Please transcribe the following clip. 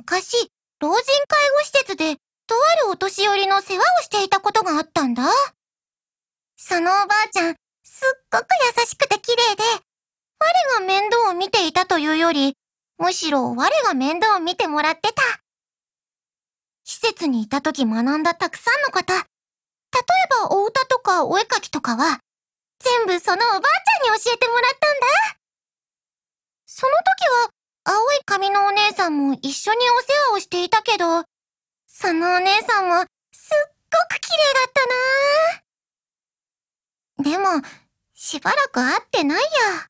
昔、老人介護施設で、とあるお年寄りの世話をしていたことがあったんだ。そのおばあちゃん、すっごく優しくて綺麗で、我が面倒を見ていたというより、むしろ我が面倒を見てもらってた。施設にいた時学んだたくさんのこと、例えばお歌とかお絵かきとかは、全部そのおばあちゃんに教えてもらったんだ。その時は、青い髪のお姉さんも一緒にお世話をしていたけど、そのお姉さんもすっごく綺麗だったな。でも、しばらく会ってないや。